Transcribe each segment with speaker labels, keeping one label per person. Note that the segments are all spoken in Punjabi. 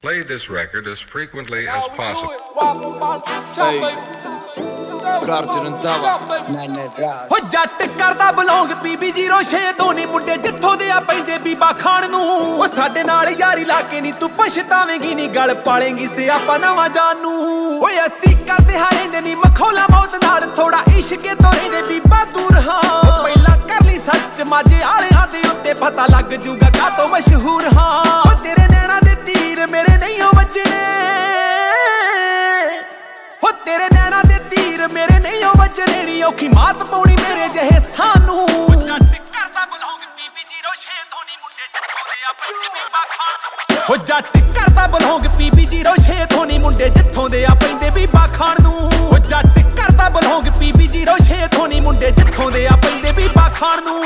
Speaker 1: Play this record as frequently as possible.
Speaker 2: ਹੋ ਜੱਟ ਕਰਦਾ ਬਲੌਂਗ PB06 ਤੋਂ ਨੀ ਮੁੰਡੇ ਜਿੱਥੋਂ ਦੇ ਆ ਪੈਂਦੇ ਬੀਬਾ ਖਾਣ ਨੂੰ। ਉਹ ਸਾਡੇ ਨਾਲ ਯਾਰੀ ਲਾ ਕੇ ਨੀ ਤੂੰ ਪਛਤਾਵੇਂਗੀ ਨੀ ਗਲ ਪਾਲੇਂਗੀ ਸਿਆਪਾ ਨਵਾਂ ਜਾਨ ਨੂੰ। ਓਏ ਅਸੀਂ ਕਰਦੇ ਹਾਂ ਰਹਿੰਦੇ ਨੀ ਮਖੌਲਾ ਮੌਤ ਨਾਲ ਥੋੜਾ ਇਸ਼ਕੇ ਤੋਂ ਰਹਿੰਦੇ ਬੀਬਾ ਦੂਰ ਹਾਂ। ਪਹਿਲਾਂ ਕਰ ਲਈ ਸੱਚ ਮਾਝੇ ਵਾਲਿਆਂ ਦੇ ਉੱਤੇ ਪਤਾ ਲੱਗ ਜੂਗਾ ਕਾਤੋਂ ਮਸ਼ਹੂਰ ਹਾਂ। ਉਹ ਤੇਰੇ ਨੈਣਾ ਦੇ ਤੀਰ ਮੇਰੇ ਨਹੀਂ ਉਹ ਵੱਜਣੇ, ਹੋ ਤੇਰੇ ਨੈਣਾ ਦੇ ਤੀਰ ਮੇਰੇ ਨਹੀਂ ਉਹ ਵੱਜਣੇ ਨੀ ਔਖੀ ਮਾਤ ਪਾਉਣੀ ਮੇਰੇ ਜਿਹੇ ਸਾਨੂੰ। ਜੱਟ ਕਰਦਾ ਬਲੌਂਗ PB06 ਤੋਂ ਨੀ ਮੁੰਡੇ ਜਿੱਥੋਂ ਦੇ ਆ ਪੈਂਦੇ ਬੀਬਾ ਖਾਣ ਨੂੰ। ਹੋ ਜੱਟ ਕਰਦਾ ਬਲੌਂਗ PB06 ਤੋਂ ਨੀ ਮੁੰਡੇ ਜਿੱਥੋਂ ਦੇ ਆ ਪੈਂਦੇ ਬੀਬਾ ਖਾਣ ਨੂੰ। ਹੋ ਜੱਟ ਕਰਦਾ ਬਲੌਂਗ PB06 ਤੋਂ ਨੀ ਮੁੰਡੇ ਜਿੱਥੋਂ ਦੇ ਆ ਪੈਂਦੇ ਬੀਬਾ ਖਾਣ ਨੂੰ।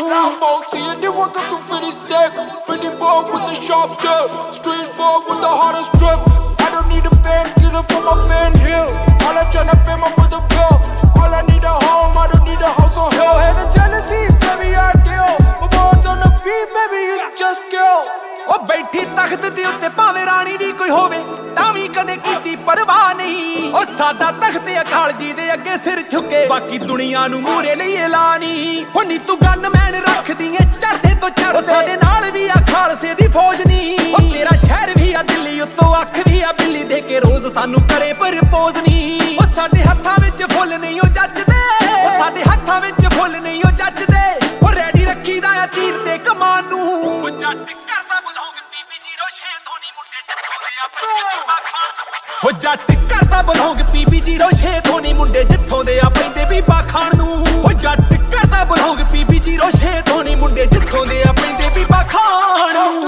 Speaker 3: Fitty ball with the sharp skirt, street ball with the hardest drip. I don't need a painkiller for my pain here. All I tryna pay my mother bill. All I need a home, I don't need a house on hill. Hate the jealousy, baby I deal. My words on the beat, baby you just kill.
Speaker 2: ਉਹ ਬੈਠੀ ਤਖਤ ਦੇ ਉੱਤੇ ਭਾਵੇਂ ਰਾਣੀ ਵੀ ਕੋਈ ਹੋਵੇ ਤਾਂ ਵੀ ਕਦੇ ਕੀਤੀ ਪਰਵਾਹ ਨਹੀਂ। ਉਹ ਸਾਡਾ ਤਖਤ ਅਕਾਲ ਜੀ ਦੇ ਅੱਗੇ ਸਿਰ ਝੁਕੇ ਬਾਕੀ ਦੁਨੀਆ ਨੂੰ ਮੂਰੇ ਲਈ ਐਲਾਨੀ। ਹੋ ਨੀ ਤੂੰ ਗਨਮੈਨ ਰੱਖਦੀ ਏ ਚੜ੍ਹਦੇ ਤੋਂ ਚੜ੍ਹਦੇ, ਸਾਡੇ ਨਾਲ ਵੀ ਆ ਖਾਲਸੇ ਦੀ ਫੌਜ ਨੀ। ਉਹ ਤੇਰਾ ਸ਼ਹਿਰ ਵੀ ਆ ਦਿੱਲੀ ਉੱਤੋਂ ਅੱਖ ਵੀ ਆ ਬਿੱਲੀ ਦੇ ਕੇ ਰੋਜ਼ ਸਾਨੂੰ ਕਰੇ ਪ੍ਰਪੋਜ਼ ਨੀ। ਉਹ ਸਾਡੇ ਹੱਥਾਂ ਵਿੱਚ ਫੁੱਲ ਨਹੀਂ ਉਹ ਜੱਜਦੇ, ਉਹ ਸਾਡੇ ਹੱਥਾਂ ਵਿੱਚ ਫੁੱਲ ਨਹੀਂ ਉਹ ਜੱਜਦੇ। ਉਹ ਰੈਡੀ ਰੱਖੀਦਾ ਆ ਤੀਰ ਤੇ ਕਮਾਨ ਨੂੰ। ਉਹ ਜੱਟ ਕਰਦਾ ਬਲੌਂਗ PB06 ਤੋਂ ਨੀ ਮੁੰਡੇ ਜਿੱਥੋਂ ਦੇ ਆ ਪੈਂਦੇ ਬੀਬਾ ਖਾਣ ਨੂੰ। ਹੋ ਜੱਟ ਕਰਦਾ ਬਲੌਂਗ PB06 ਤੋਂ ਨੀ ਮੁੰਡੇ ਜਿੱਥੋਂ ਦੇ ਆ ਪੈਂਦੇ ਬੀਬਾ ਖਾਣ ਨੂੰ। ਹੋ ਜੱਟ ਕਰਦਾ ਬਲੌਂਗ PB06 ਤੋਂ ਨੀ ਮੁੰਡੇ ਜਿੱਥੋਂ ਦੇ ਆ ਪੈਂਦੇ ਬੀਬਾ ਖਾਣ ਨੂੰ।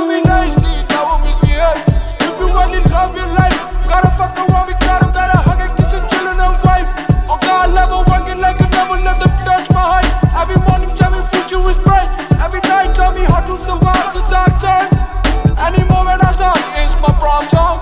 Speaker 3: If you really love your life, gotta fuck around, we got him, better hug and kiss and chillin' and wife. On God level, working like a devil, let them touch my height. Every morning tell me future is bright, every night tell me how to survive the dark time. Any moment I start, it's my prime time.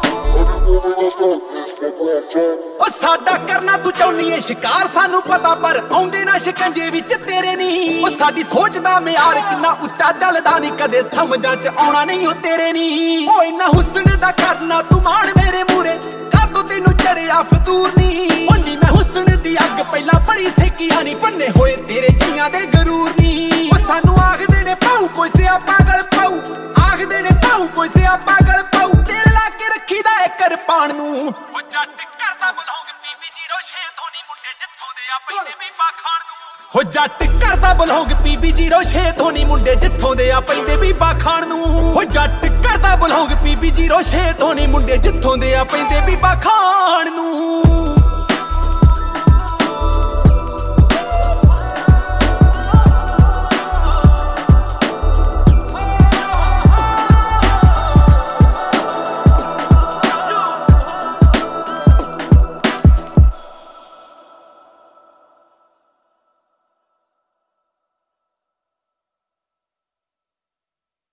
Speaker 2: ਉਹ ਸਾਡਾ ਕਰਨਾ ਤੂੰ ਚਾਹੁੰਨੀ ਏ ਸ਼ਿਕਾਰ ਸਾਨੂੰ ਪਤਾ ਪਰ ਆਉਂਦੇ ਨਾ ਸ਼ਿਕੰਜੇ ਵਿੱਚ ਤੇਰੇ ਨੀ। ਉਹ ਸਾਡੀ ਸੋਚ ਦਾ ਮਿਆਰ ਕਿੰਨਾ ਉੱਚਾ ਚੱਲਦਾ ਨੀ ਕਦੇ ਸਮਝਾਂ ਚ ਆਉਣਾ ਨਹੀਂ ਉਹ ਤੇਰੇ ਨੀ। ਉਹ ਇੰਨਾ ਹੁਸਨ ਦਾ ਕਰਨਾ ਤੂੰ ਮਾਣ ਮੇਰੇ ਮੂਰੇ ਕਾਤੋਂ ਤੈਨੂੰ ਚੜਿਆ ਫਤੂਰ ਨੀ। ਉਹ ਨੀ ਮੈਂ ਹੁਸਨ ਦੀ ਅੱਗ ਪਹਿਲਾਂ ਬੜੀ ਸੇਕੀਆਂ ਨੀ ਬੰਨੇ ਹੋਏ ਤੇਰੇ ਜੀਆਂ ਦੇ ਗਰੂਰ ਨੀ। ਉਹ ਸਾਨੂੰ ਆਖਦੇ ਨੇ ਪਾਉ ਕੋਈ ਸਿਆ ਪਾਗਲ ਪਾਉ, ਆਖਦੇ ਨੇ ਪਾਉ ਕੋਈ ਸਿਆ ਪਾਗਲ ਪਾਉ। ਤੇਲ ਲਾ ਕੇ ਰੱਖੀਦਾ ਏ ਕਿਰਪਾਨ ਨੂੰ। ਉਹ ਜੱਟ ਕਰਦਾ ਬਲੌਂਗ PB06 ਤੋਂ ਨੀ ਮੁੰਡੇ ਜਿੱਥੋਂ ਦੇ ਆ ਪੈਂਦੇ ਬੀਬਾ ਖਾਣ ਨੂੰ। ਹੋ ਜੱਟ ਕਰਦਾ ਬਲੌਂਗ PB06 ਤੋਂ ਨੀ ਮੁੰਡੇ ਜਿੱਥੋਂ ਦੇ ਆ ਪੈਂਦੇ ਬੀਬਾ ਖਾਣ ਨੂੰ। ਹੋ ਜੱਟ ਕਰਦਾ ਬਲੌਂਗ PB06 ਤੋਂ ਨੀ ਮੁੰਡੇ ਜਿੱਥੋਂ ਦੇ ਆ ਪੈਂਦੇ ਬੀਬਾ ਖਾਣ ਨੂੰ।